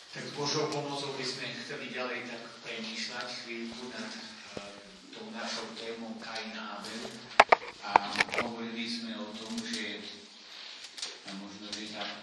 Tak s Božou pomocou by sme chceli ďalej tak premýšľať chvíľku nad tou našou témou Kain a Abel. A hovorili sme o tom, že možno, že tá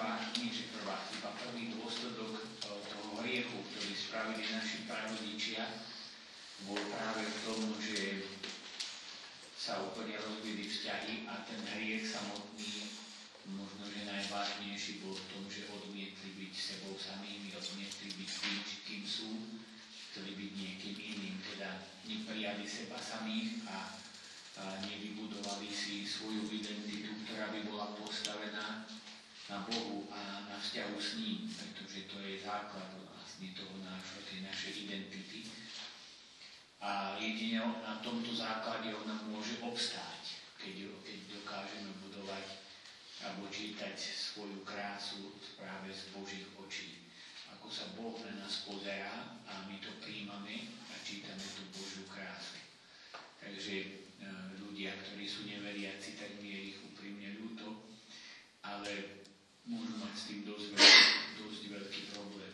prvý dôsledok toho hriechu, ktorý spravili naši prarodičia, bol práve v tom, že sa úplne rozbili vzťahy a ten hriech samotný, možno, že najvážnejší bol v tom, že odmietli byť sebou samými, odmietli byť tým, kým sú, chceli byť niekým iným, teda neprijali seba samých a nevybudovali si svoju identitu, ktorá by bola postavená na Bohu a na vzťahu s ním, pretože to je základ vlastne toho tej našej identity. A jedine na tomto základe ona môže obstáť, keď dokážeme budovať alebo čítať svoju krásu práve z Božích očí. Ako sa Boh na nás pozerá a my to príjmame a čítame tú Božiu krásu. Takže ľudia, ktorí sú neveriaci, tak mi je ich úprimne ľúto, ale môžu mať s tým dosť veľký problém.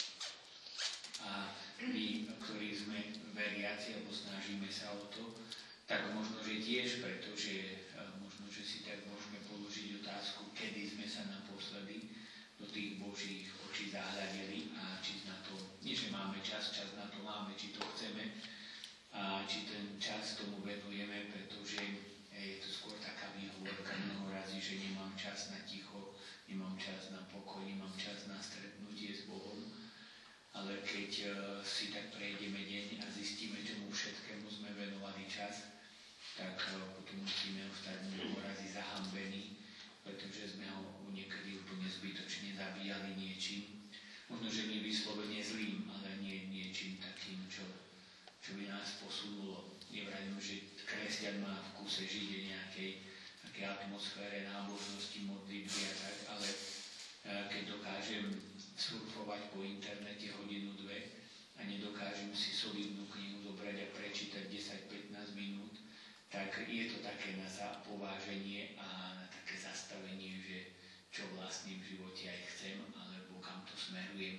A my, ktorí sme veriaci alebo snažíme sa o to, tak možno, že tiež, pretože možno, že si tak môžeme položiť otázku, kedy sme sa naposledy do tých Božích očí zahľadili a či na to, nie že máme čas na to máme, či to chceme a či ten čas tomu venujeme, pretože je to skôr taká výhovorka mnoho razy, že nemám čas na ticho, nemám čas na pokoj, nemám čas na stretnutie s Bohom. Ale keď si tak prejdeme deň a zistíme, čomu všetkému sme venovali čas, tak potom musíme ostať mnoho razy zahambení, pretože sme ho niekedy úplne zbytočne zabíjali niečím. Možno, že nie vyslovene zlým, ale nie niečím takým, čo by nás posunulo. Nevravím, že kresťan má v kuse žiť nejakej atmosfére nábožnosti, modlitby a tak, ale keď dokážem surfovať po internete hodinu, dve a nedokážem si solidnú knihu zobrať a prečítať 10-15 minút, tak je to také na pováženie a na také zastavenie, že čo vlastne v živote aj chcem, alebo kam to smerujem.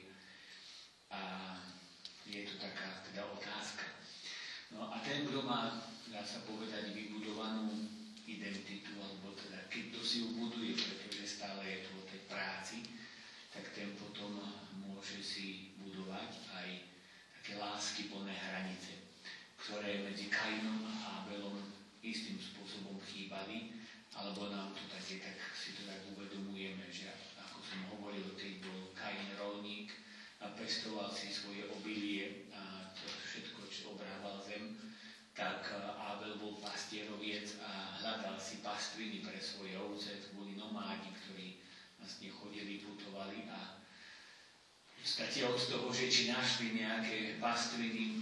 A je to taká teda otázka. No a ten, kto má, dá sa povedať, vybudovanú identitu, alebo teda keď to si ju buduje, pretože stále je to o tej práci, tak ten potom môže si budovať aj také láskyplné hranice, ktoré medzi Kainom a Abelom istým spôsobom chýbali, alebo nám to tak si to tak uvedomujeme, že ako som hovoril, keď bol Kain rolník a pestoval si svoje obilie a to všetko, čo obrával zem, tak Abel bol pastieroviec a hľadal si pastviny pre svoje ovce, to boli nomádi, ktorí vlastne chodili, putovali a v podstate od toho, že či našli nejaké pastviny,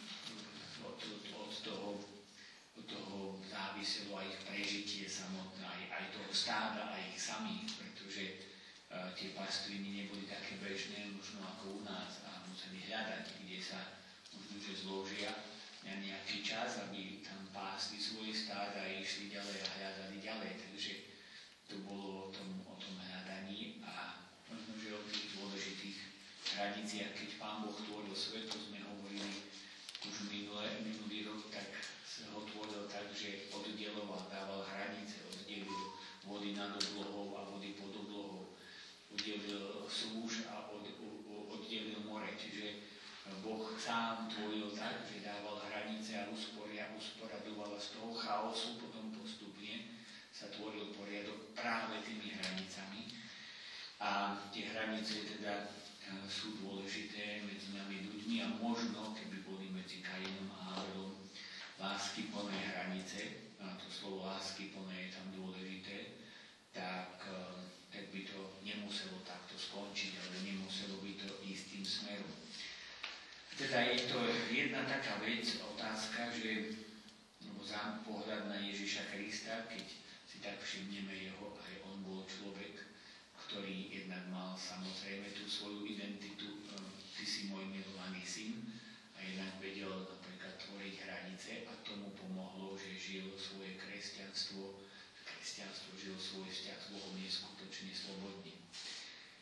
od toho záviselo aj ich prežitie samotné, aj toho stáda, aj ich samých, pretože tie pastviny neboli také bežné, možno ako u nás a museli hľadať, kde sa možno, že zložia na nejaký čas, aby tam pásli svoje stáda a išli ďalej a hľadali ďalej, takže to bolo o tom hľadaní a možno, že o tých dôležitých hraniciach, keď Pán Boh tvoril svet, to sme hovorili už minulý rok, tak sa ho tvoril tak, že oddieloval, dával hranice, oddelil vody nad oblohou a vody pod oblohou, oddelil súš a oddelil more, čiže Boh sám tvoril tak, že dával hranice a usporadoval z toho chaosu, potom postupne sa tvoril poriadok práve tými hranicami. A tie hranice teda sú dôležité medzi nami ľuďmi a možno, keby boli medzi Kainom a Abelom láskyplné hranice, a to slovo láskyplné je tam dôležité, tak by to nemuselo takto skončiť, ale nemuselo by to ísť tým smerom. Teda je to jedna taká vec, otázka, že pohľad na Ježiša Krista, keď si tak všimneme jeho, aj on bol človek, ktorý jednak mal samozrejme tú svoju identitu, ty si môj milovaný syn, a jednak vedel napríklad tvoriť hranice a tomu pomohlo, že žil svoje kresťanstvo, žil svoj vzťah s Bohom neskutočne slobodne.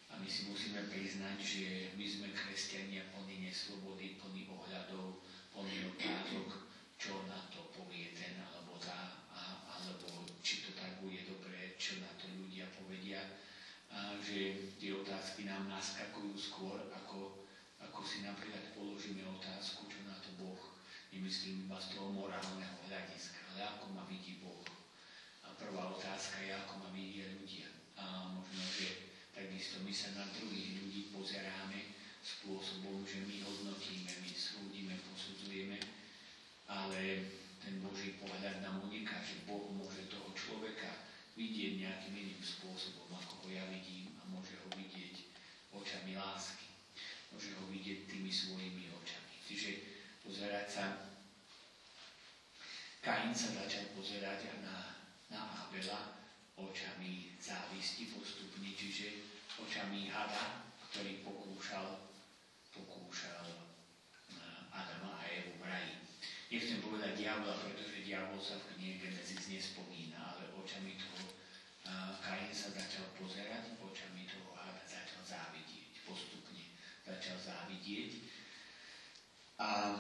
A my si musíme priznať, že my sme kresťania plní neslobody, plní ohľadov, plní otázok, čo na to povie ten alebo tá, alebo či to tak bude dobre, čo na to ľudia povedia. A že tie otázky nám naskakujú skôr, ako si napríklad položíme otázku, čo na to Boh. Nemyslím iba z toho morálneho hľadiska, ale ako ma vidí Boh. A prvá otázka je, ako ma vidia ľudia. A možno, že takisto my sa na druhých ľudí pozeráme spôsobom, že my hodnotíme, my súdime, posudzujeme, ale ten Boží pohľad nám uniká, že Boh môže toho človeka vidieť nejakým iným spôsobom, ako ho ja vidím, a môže ho vidieť očami lásky. Môže ho vidieť tými svojimi očami. Čiže pozerať sa, Kain sa začal pozerať na Abela očami závisti postupne, čiže očami hada, ktorý pokúšal Adama a Evu v raji. Nechcem povedať diabla, pretože diabol sa v knihe Genesis nespomína, ale očami toho Kain sa začal pozerať, očami toho hada začal závidieť, postupne začal závidieť. A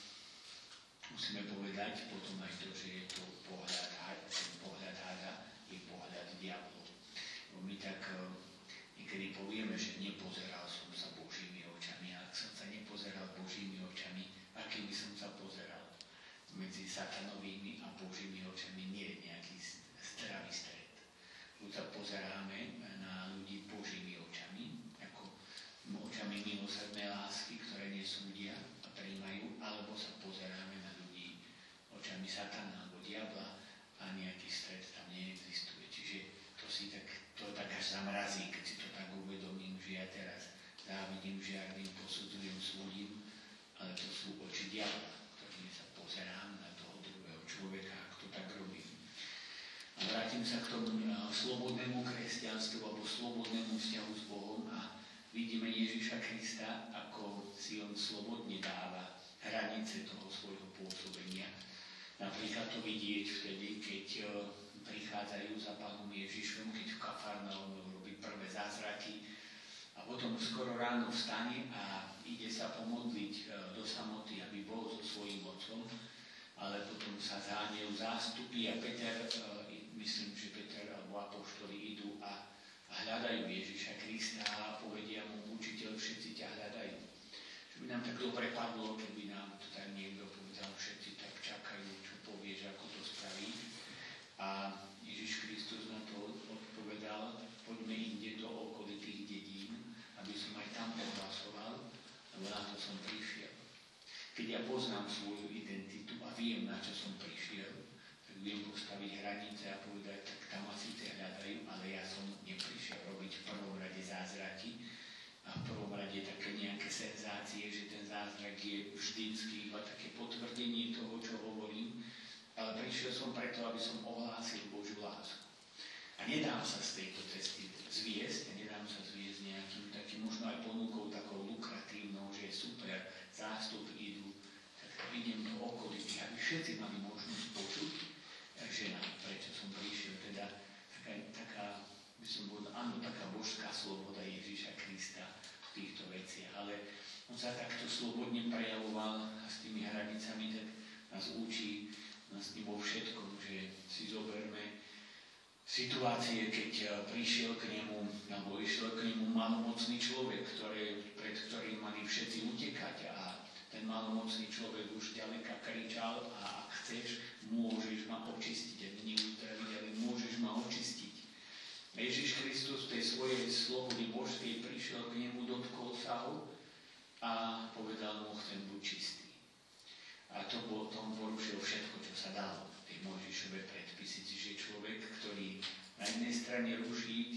musíme povedať potom aj to, že je to pohľad hada, je pohľad diabla. My tak niekedy povieme, že nepozeral som sa Božími očami, a ak som sa nepozeral Božími očami, akými som sa pozeral? Medzi satanovými a Božími očami nie je nejaký zdravý stred. Buď sa pozeráme na ľudí Božími očami, ako očami milosrdnej lásky, ktoré nesúdia a prijímajú, alebo sa pozeráme na ľudí očami satana alebo diabla a nejaký stred tam neexistuje. Čiže to tak až zamrazí, keď si to tak uvedomím, že ja teraz závidím, žiarlim, posudzujem, súdim, ale to sú oči diabla, ktorými sa pozerám na toho druhého človeka, ak to tak robím. A vrátim sa k tomu slobodnému kresťanstvu alebo slobodnému vzťahu s Bohom a vidíme Ježiša Krista, ako si on slobodne dáva hranice toho svojho pôsobenia. Napríklad to vidieť vtedy, keď prichádzajú za Pánom Ježišom, keď v Kafarnaume robí prvé zázraky a potom skoro ráno vstane a ide sa pomodliť do samoty, aby bol so svojím otcom, ale potom sa zháňajú zástupy a Peter, myslím, že Peter alebo apoštoli idú a hľadajú Ježiša Krista a povedia mu: Učiteľ, všetci ťa hľadajú. Čo by nám tak dobre padlo, keby nám to tak niekto povedal, všetci tak čakajú, čo povieš, ako to spraví. A Ježiš Kristus na to odpovedal: poďme inde do okolitých dedín, aby som aj tam ohlasoval, lebo na to som prišiel. Keď ja poznám svoju identitu a viem, na čo som prišiel, tak viem postaviť hranice a povedať: tak tam asi ťa hľadajú, ale ja som neprišiel robiť v prvom rade zázraky a v prvom rade také nejaké senzácie, že ten zázrak je vždycky iba také potvrdenie toho, čo hovorím, ale prišiel som preto, aby som ohlásil Božiu lásku. A nedám sa z tejto cesty zviesť, a nedám sa zviesť nejakým takým, možno aj ponukou takou lukratívnou, že je super, zástupy idú, tak idem do okolitých, aby všetci mali možnosť počuť, že prečo som prišiel. Teda taká by som povedal, áno, taká božská sloboda Ježiša Krista v týchto veciach. Ale on sa takto slobodne prejavoval a s tými hranicami tak nás učí, nás tým vo všetkom, že si zoberme situácie, keď prišiel k nemu, alebo išiel k nemu malomocný človek, pred ktorým mali všetci utekať, a ten malomocný človek už ďaleka kričal: a ak chceš, môžeš ma očistiť. A neuzdraviť, ale môžeš ma očistiť. Ježiš Kristus v tej svojej slobode božskej prišiel k nemu, dotkol sa ho a povedal mu: chcem buď čistý. A tom porušil všetko, čo sa dalo, tie Mojžišove predpisy. Čiže človek, ktorý na jednej strane ruší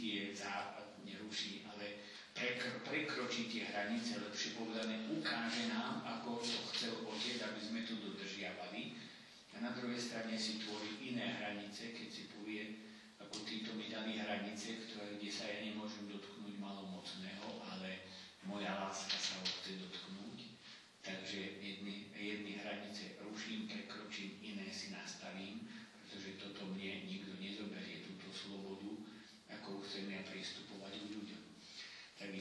neruší, ale prekročí tie hranice, lepšie povedané, ukáže nám, ako to chcel Otec, aby sme to dodržiavali. A na druhej strane si tvorí iné hranice, keď si povie: ako títo mi dali hranice, kde sa ja nemôžem dotknúť malomocného, ale moja láska sa ho chce dotknúť. Takže jedny hranice ruším, prekročím, iné si nastavím, pretože toto mne nikto nezoberie, túto slobodu, ako chcem ja pristupovať k ľuďom. Tak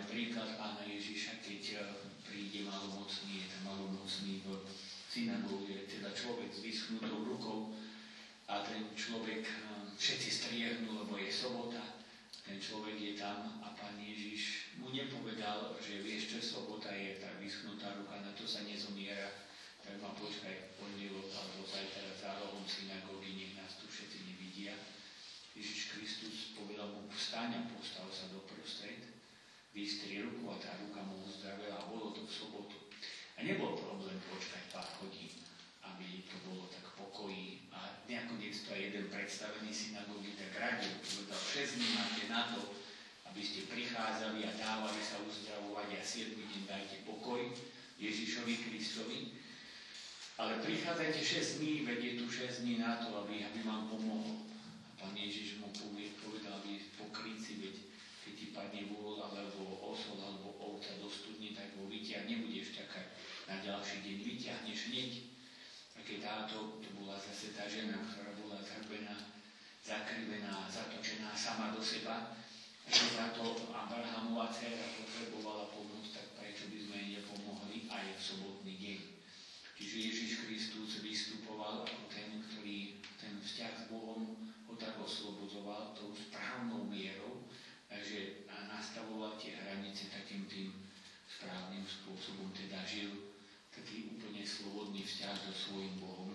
príklad Pána Ježiša, keď príde malomocný, je tam malomocný v synagóge, teda človek s vyschnutou rukou a ten človek, všetci striehnú, lebo je sobota, ten človek je tam a Pán Ježiš mu nepovedal, že vieš čo, sobota je tá vyschnutá ruka, na to sa nezomiera, tak ma počkaj pondelok alebo zajtra za rohom synagógy, nech nás tu všetci nevidia. Ježiš Kristus povedal mu, vstaň a postav sa doprostred, vystrie ruku a tá ruka mu uzdravila a bolo to v sobotu. A nebol problém počkať pár hodín, aby to bolo tak pokojí. A nakoniec to aj jeden predstavený synagógy tak radil, povedal, 6 dní máte na to, aby ste prichádzali a dávali sa uzdravovať a 7 deň dajte pokoj Ježišovi Kristovi. Ale prichádzajte 6 dní, veď je tu 6 dní na to, aby vám pomohol. A Pán Ježiš mu povedal, aby pokryci, veď keď ti padne vôľ, alebo osol, alebo ovca do studne, tak ho vyťah, nebudeš čakať na ďalší deň, vyťahneš hneď. A keď to bola zase tá žena, ktorá bola zhrbená, zakrivená, zatočená sama do seba, že za to Abrahamova dcéra potrebovala pomoc, tak prečo by sme jej nepomohli aj v sobotný deň. Čiže Ježiš Kristus vystupoval ako ten, ktorý ten vzťah s Bohom ho tak oslobodzoval tou správnou mierou, že nastavoval tie hranice takým tým správnym spôsobom, teda žil taký úplne slobodný vzťah so svojím Bohom.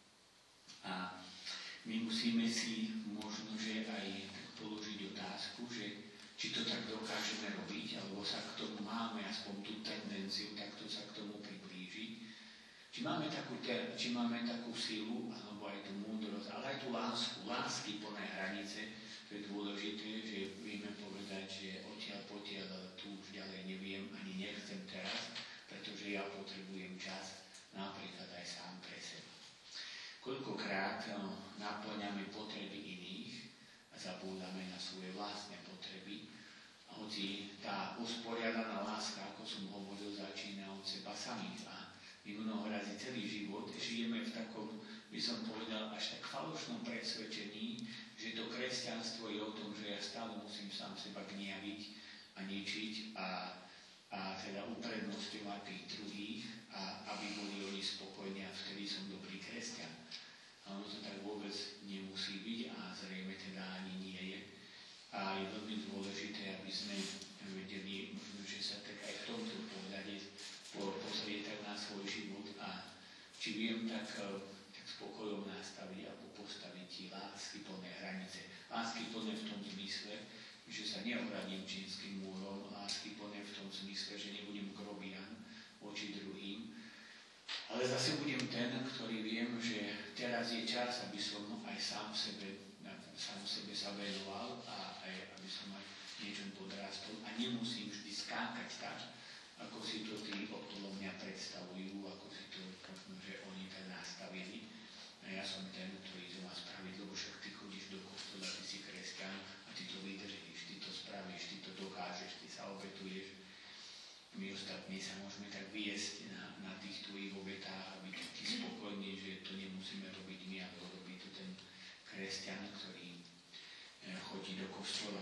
A my musíme si možno, že aj tak položiť otázku, že či to tak dokážeme robiť, alebo sa k tomu máme aspoň tú tendenciu, takto sa k tomu priblížiť. Či máme takú silu, alebo aj tú múdrosť, ale aj tú lásky plné hranice. To je dôležité, že vieme povedať, že odtiaľ potiaľ, ale tu už ďalej neviem, ani nechcem teraz, pretože ja potrebujem čas napríklad aj sám pre seba. Koľkokrát naplňame potreby iných a zabúdame na svoje vlastné potreby. A hoci tá usporiadaná láska, ako som hovoril, začína od seba samých. A my mnoho razy celý život žijeme v takom, by som povedal, až tak falošnom presvedčení, že to kresťanstvo je o tom, že ja stále musím sám seba gniaviť a ničiť a teda uprednostňovať tých druhých, a aby boli oni spokojní a vtedy som dobrý kresťan. A ono to tak vôbec nemusí byť a zrejme teda ani nie je. A je veľmi dôležité, aby sme vedeli, možno, že sa tak aj v tomto pohľade pozrieť tak na svoj život a či viem tak spokojom nastaviť alebo postaviť ti lásky plné hranice. Lásky plné v tom zmysle, že sa neohradím čínskym múrom, lásky plné v tom zmysle, že nebudem grobian voči druhým, ale zase budem ten, ktorý viem, že teraz je čas, aby som aj sám sebe sa venoval a aj aby som aj niečom podrastol a nemusím vždy skákať tak, ako si to tí okolo mňa predstavujú, ako si to možno, že oni tak nastavili. A ja som ten, ktorý to má spraviť, lebo však ty chodíš do kostola, ty si kresťan a ty to vydržíš, ty to spravíš, ty to dokážeš, ty sa obetuješ. My ostatní sa môžeme tak viesť na tých tvojich obetách a byť taký spokojný, že to nemusíme robiť my, ale robí to ten kresťan, ktorý chodí do kostola.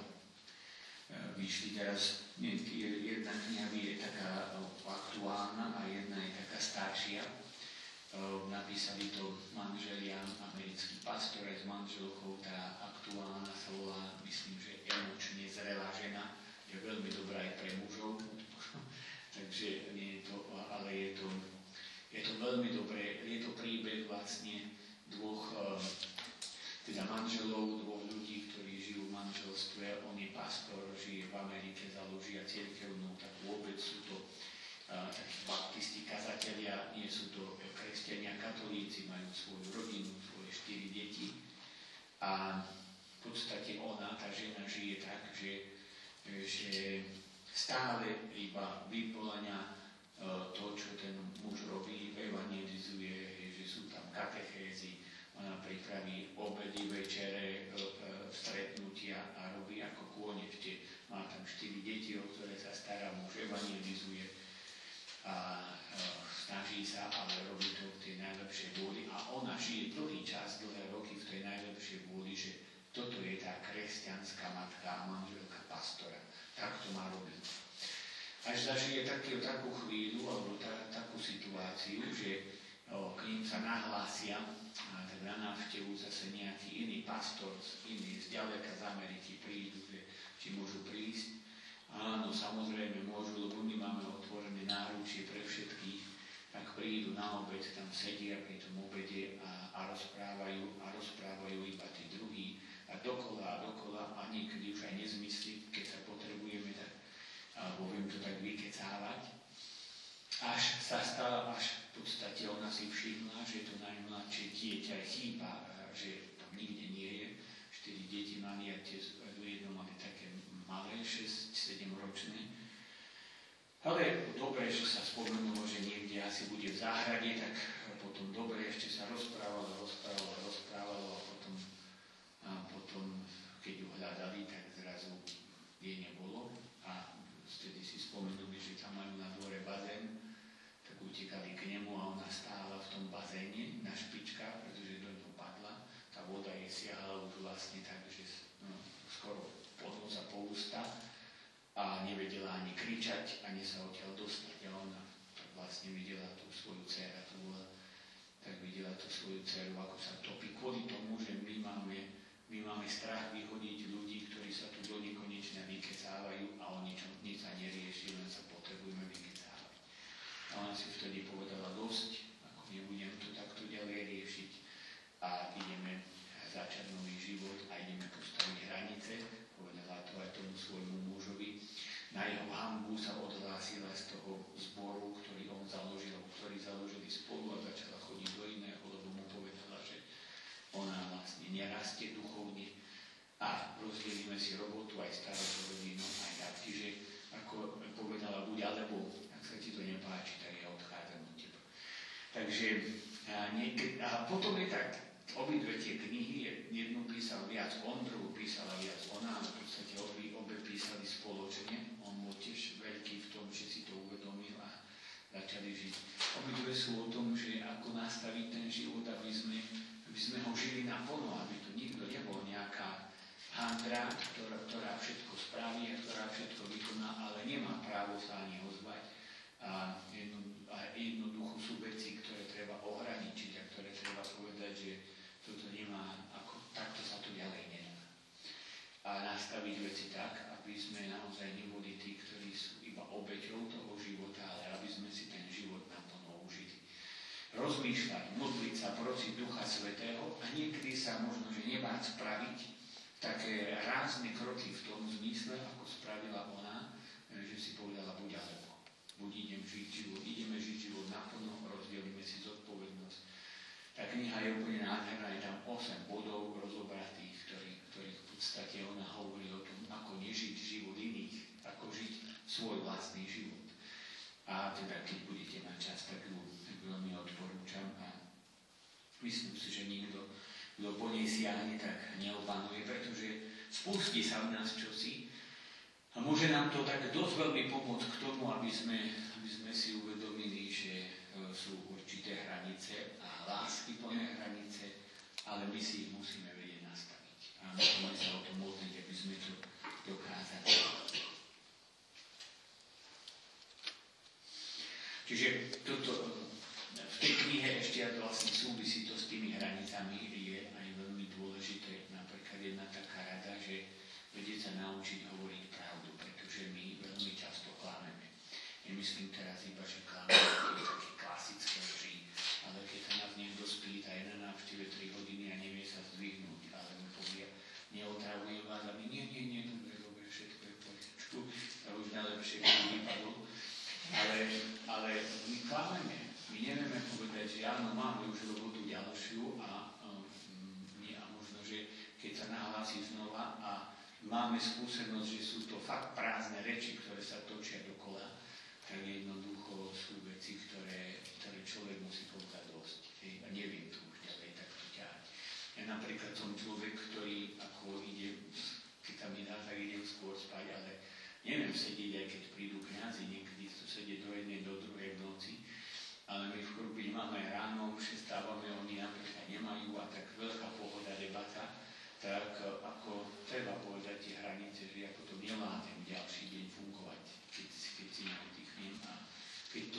Vyšli teraz, jedna kniha je taká aktuálna a jedna je taká staršia. Napísali to manželia, americký pastor s manželkou, tá aktuálna sa volá, myslím, že emočne zrelá žena, je veľmi dobrá aj pre mužov, takže nie je to, ale je to veľmi dobré, je to príbeh vlastne dvoch teda manželov, dvoch ľudí, ktorí žijú v manželstve, on je pastor, žije v Amerike, založia cirkevnú, tak vôbec sú to takí baptisti, kazatelia, nie sú to kresťania, katolíci, majú svoju rodinu, svoje 4 deti a v podstate ona, tá žena, žije tak, že stále iba vypoľaňa to, čo ten muž robí, evangelizuje, že sú tam katechézy, ona pripraví obedy, večere, stretnutia a robí ako kôň ešte. Má tam 4 deti, o ktoré sa stará, muž evangelizuje a snaží sa, ale robí to v tej najlepšej vôli a ona žije dlhý čas, dlhé roky v tej najlepšej vôli, že toto je tá kresťanská matka a manželka pastora. Tak to má robiť. zažije takú chvíľu alebo takú situáciu, že k ním sa nahlásia tak na návštevu zase nejaký iný pastor, iný zďaleka z Ameriky prídu, že či môžu prísť. Áno, samozrejme môžu, lebo my máme otvorené náručie pre všetkých, tak prídu na obed, tam sedia pri tom obede a rozprávajú iba tí druhí a dokola a niekedy už aj nezmyslí, keď sa potrebujeme tak, poviem to tak, vykecávať. Až sa stala, až v podstate ona si všimla, že to najmladšie dieťa chýba, že tam nikde nie je. 4 deti mali a tie jedno mali také malé, 6-7 ročné. Ale dobre, že sa spomenulo, že niekde asi bude v záhrade, tak potom dobre ešte sa rozprávalo a potom keď ju hľadali, tak zrazu jej nebolo a vtedy si spomenuli, že tam majú na dvore bazén, tak utekali k nemu a ona stála v tom bazéne na špičkách, pretože do ňoho padla. Tá voda jej siahala už vlastne tak, že skoro po nos a po ústa a nevedela ani kričať, ani sa odtiaľ dostať. A ona tak vlastne videla tú svoju dceru, ako sa topí kvôli tomu, že my máme strach vyhodiť ľudí, ktorí sa tu do nekonečna vykecávajú a o ničom nič sa nerieši, len sa potrebujeme vykecávať. A ona si vtedy povedala dosť, ako nebudem to takto ďalej riešiť a ideme začať nový život a ideme postaviť hranice. Povedala to aj tomu svojmu mužovi. Na jeho hanbu sa odhlásila z toho zboru, ktorý on založil, ktorí založili spolu a začala chodiť do iného, lebo mu povedala, že ona vlastne nerastie duchovne a rozdelíme si robotu aj starú rodinu, aj tak. Čiže ako povedala, buď alebo, ak sa ti to nepáči, tak ja odchádzam od teba. Takže a potom je tak, obidve tie knihy, jednu písal viac on, druhú písala viac ona, ale v podstate obe písali spoločne. On bol tiež veľký v tom, že si to uvedomil a začali žiť. Obidve sú o tom, že ako nastaviť ten život, aby sme ho žili naplno, aby to nikto nebol nejaká handra, ktorá všetko spraví a ktorá všetko vykoná, ale nemá právo sa ani ozvať. A jednoducho sú veci, ktoré treba ohraničiť a ktoré treba povedať, že toto nemá, takto sa to ďalej nedá. A nastaviť veci tak, aby sme naozaj neboli tí, ktorí sú iba obeťou toho života, ale aby sme si ten život naplno užili. Rozmýšľať, modliť sa, prosiť Ducha Svätého a niekedy sa možno, že nebáť spraviť také rázne kroky v tom zmysle, ako spravila ona, že si povedala buď alebo. Buď ideme žiť život naplno, rozdelíme si zodpovednosť. Tá kniha je úplne nádherná, je tam 8 bodov rozobratých, ktorých v podstate ona hovorí o tom, ako nežiť život iných, ako žiť svoj vlastný život. A teda, keď budete mať čas, tak ju veľmi odporúčam a myslím si, že nikto, kto po nej siahne, tak neopanuje, pretože spustí sa v nás čosi a môže nám to tak dosť veľmi pomôcť k tomu, aby sme si uvedomili, že sú určité hranice a lásky plné hranice, ale my si ich musíme vedieť nastaviť. A musíme sa o to modliť, aby sme to dokázali. Čiže v tej knihe ešte vlastne súvisí to s tými hranicami, je aj veľmi dôležité. Napríklad jedna taká rada, že vedieť sa naučiť hovoriť pravdu, pretože my veľmi často klameme. Nemyslím teraz iba, že klameme také klasické lži, ale keď sa nás niekto spýta, je na návšteve 3 hodiny a nevie sa zdvihnúť, ale mu povie, neotravujem vás a my nie, dobre, všetko je v poriadku, a už najlepšie, keď vypadlo. Ale my klameme, my nevieme povedať, že áno, máme už robotu ďalšiu a možno, že keď sa nahlási znova a máme skúsenosť, že sú to fakt prázdne reči, ktoré sa točia dokola, tak jednoducho sú veci, ktoré človek musí povedať dosť. A neviem to už ďalej takto ťahať. Ja napríklad som človek, ktorý ako ide, keď sa mi dá, tak idem skôr spať, ale neviem sedieť, aj keď prídu kňazi, niekedy to sedieť do 1, do 2 v noci, ale my v Krupine máme ráno, stávame, oni napríklad nemajú a tak veľká pohoda, debata, tak ako treba povedať tie hranice, že ja potom nevládnem ďalší deň fungovať, keď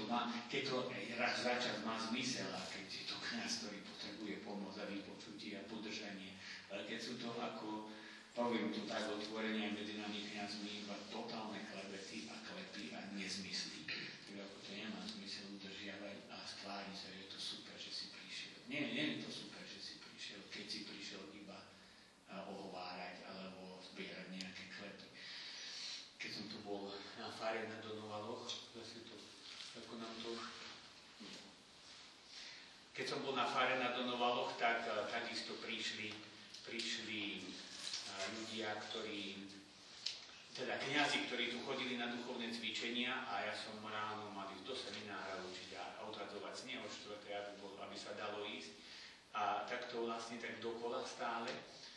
keď to raz za čas má zmysel a keď je to kňaz, ktorý potrebuje pomoc a vypočutie a podržanie. Ale keď sú to, ako poviem to tak otvorene medzi nami kňazmi, iba totálne klebety a klepy a nezmysly, tak ako to nemá zmysel udržiavať a stvári sa, že je to super, že si prišiel. Nie je to super, že si prišiel, keď si prišiel iba ohovárať alebo zbierať nejaké klepy. Keď som tu bol na fare na Donovaloch, zase to, ako nám to... Keď som bol na fare na Donovaloch, tak takisto prišli ľudia, teda kňazi, ktorí tu chodili na duchovné cvičenia a ja som ráno mal ísť do seminára učiť a odradzovať sneho 4. aby sa dalo ísť. A takto vlastne tak dokola stále.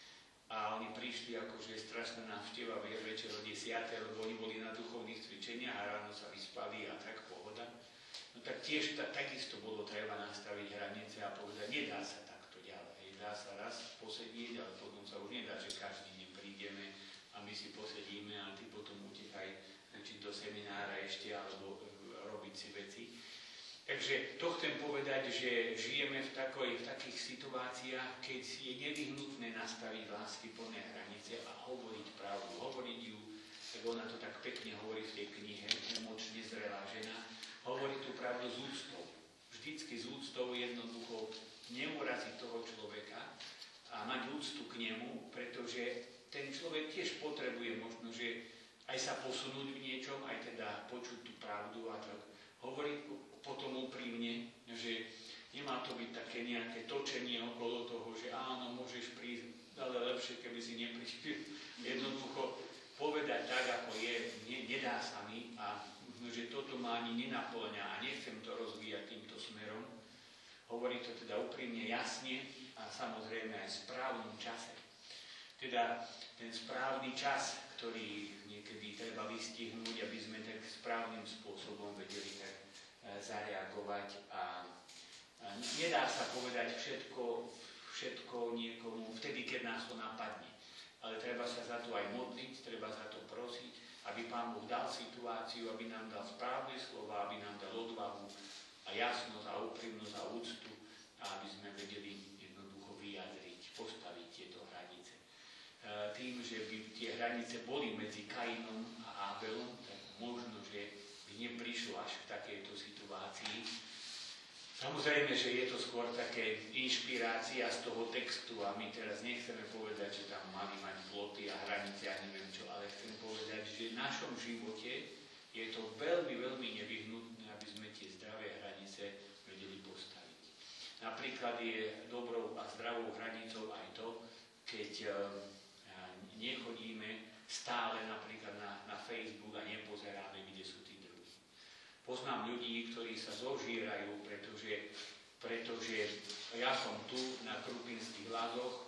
A oni prišli akože strašná návšteva večer o 10, lebo oni boli na duchovných cvičeniach a ráno sa vyspali a tak pohoda. No tak tiež takisto bolo treba nastaviť hranice a povedať, nedá sa takto ďalej. Dá sa raz posedieť, ale potom sa už nedá, že každý deň prídeme a my si posedíme a ty potom utekaj do seminára ešte alebo robiť si veci. Takže to chcem povedať, že žijeme v takých situáciách, keď je nevyhnutné nastaviť láskyplné hranice a hovoriť pravdu, hovoriť ju, tak ona to tak pekne hovorí v tej knihe, Emočne zrelá žena, hovorí tú pravdu s úctou. Vždycky s úctou jednoducho neuraziť toho človeka a mať úctu k nemu, pretože ten človek tiež potrebuje možno, že aj sa posunúť v niečom, aj teda počuť tú pravdu a tak hovoriť potom úprimne, že nemá to byť také nejaké točenie okolo toho, že áno, môžeš prísť, ale lepšie, keby si neprišiel. Jednoducho povedať tak, ako je, nedá sa mi a že toto ma ani nenaplňa a nechcem to rozvíjať týmto smerom. Hovorí to teda úprimne, jasne a samozrejme aj v správnom čase. Teda ten správny čas, ktorý niekedy treba vystihnúť, aby sme tak správnym spôsobom vedeli tak zareagovať a nedá sa povedať všetko niekomu vtedy, keď nás to napadne. Ale treba sa za to aj modliť, treba za to prosiť, aby Pán Boh dal situáciu, aby nám dal správne slova, aby nám dal odvahu a jasnosť a úprimnosť a úctu a aby sme vedeli jednoducho vyjadriť, postaviť tieto hranice. Tým, že by tie hranice boli medzi Kainom a Abelom, tak možno, že by neprišlo až v takejto situácii. Samozrejme, že je to skôr také inšpirácia z toho textu a my teraz nechceme povedať, že tam mali mať ploty a hranice a neviem čo, ale chcem povedať, že v našom živote je to veľmi, veľmi nevyhnutné, aby sme tie zdravé hranice vedeli postaviť. Napríklad je dobrou a zdravou hranicou aj to, keď nechodíme stále napríklad na Facebook a nepozeráme, kde sú tí druhí. Poznám ľudí, ktorí sa zožierajú, pretože ja som tu na Krupinských Lazoch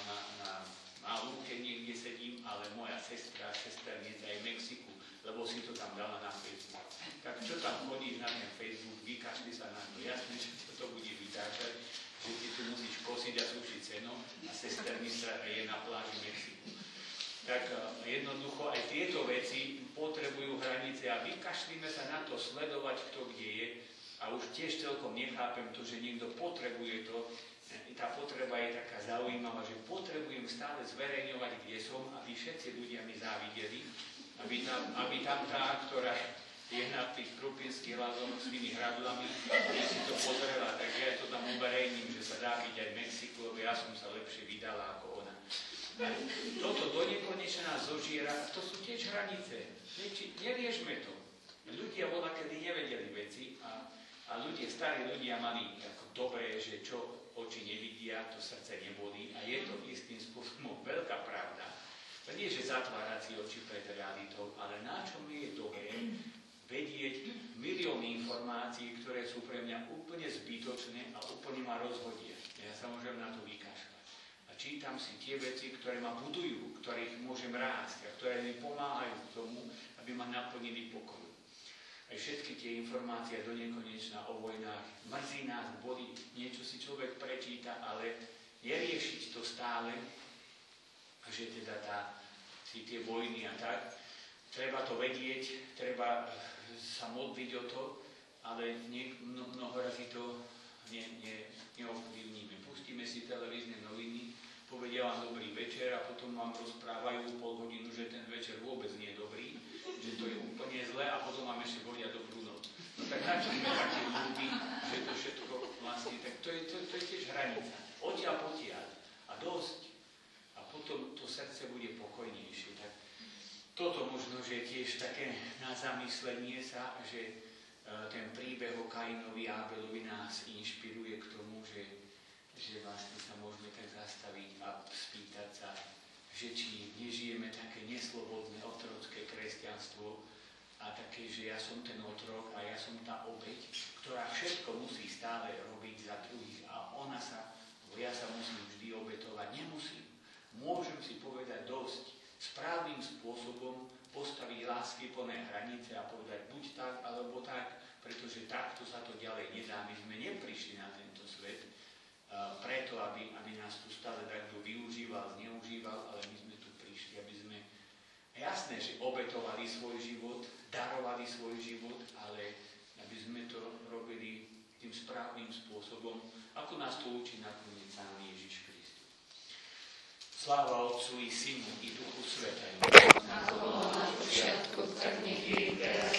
na lúke niekde sedím, ale moja sesternica je v Mexiku, lebo si to tam dala na Facebook. Tak čo tam chodíš na ten Facebook, vykašli sa na to. Jasne, že to bude vytáčať, že ty tu musíš kosiť a sušiť seno a sesternica je na pláži Mexiku. Tak jednoducho aj tieto veci potrebujú hranice a vykašlíme sa na to sledovať, kto kde je. A už tiež celkom nechápem to, že niekto potrebuje to. Tá potreba je taká zaujímavá, že potrebujem stále zverejňovať, kde som, aby všetci ľudia mi závideli. Aby tam tá, ktorá je na tých Krupinských Lazoch s tými hradlami, aby si to pozrela, tak ja to tam uverejním, že sa dá byť aj v Mexiku, lebo ja som sa lepšie vydala ako ona. A toto do nekonečna zožiera, to sú tiež hranice. Neriešme to. Ľudia kedy nevedeli veci a starí ľudia mali ako dobré, že čo oči nevidia, to srdce nebolí a je to istým spôsobom veľká pravda. To nie, že zatvárať si oči pred realitou, ale na čom je dobré vedieť milióny informácií, ktoré sú pre mňa úplne zbytočné a úplne ma rozhodia. Ja sa môžem na to vykašľať. Čítam si tie veci, ktoré ma budujú, ktorých môžem rásť a ktoré mi pomáhajú k tomu, aby ma naplnili pokoj. Aj všetky tie informácie do nekonečna o vojnách, mrzí nás, bolí, niečo si človek prečíta, ale neriešiť to stále, že teda tie vojny a tak, treba to vedieť, treba sa modliť o to ale mnoho razy to neovplyvníme. Pustíme si televízne noviny, povedia vám dobrý večer a potom vám rozprávajú pol hodinu, že ten večer vôbec nie je dobrý, že to je úplne zlé a potom vám ešte volia dobrú noc. No tak na čo sme takí hlúpi, že to všetko vlastne, tak to je tiež hranica. Odtiaľ potiaľ a dosť. A potom to srdce bude pokojnejšie. Tak toto možno, že tiež také na zamyslenie sa, že ten príbeh o Kainovi a Abelovi nás inšpiruje k tomu, že vlastne sa môžeme tak zastaviť a spýtať sa, že či nežijeme také neslobodné otrocké kresťanstvo a také, že ja som ten otrok a ja som tá obeť, ktorá všetko musí stále robiť za druhých a ja sa musím vždy obetovať. Nemusím. Môžem si povedať dosť. Správnym spôsobom postaviť láskyplné hranice a povedať buď tak, alebo tak, pretože takto sa to ďalej nedá. My sme neprišli na tento svet preto, aby nás tu stále takto využíval, zneužíval, ale my sme tu prišli, aby sme jasné, že obetovali svoj život, darovali svoj život, ale aby sme to robili tým správnym spôsobom, ako nás to učí nakoniec Pán Ježiš Kristus. Sláva Otcu i Synu i Duchu Svätému. Ako bolo na počiatku, tak nech je teraz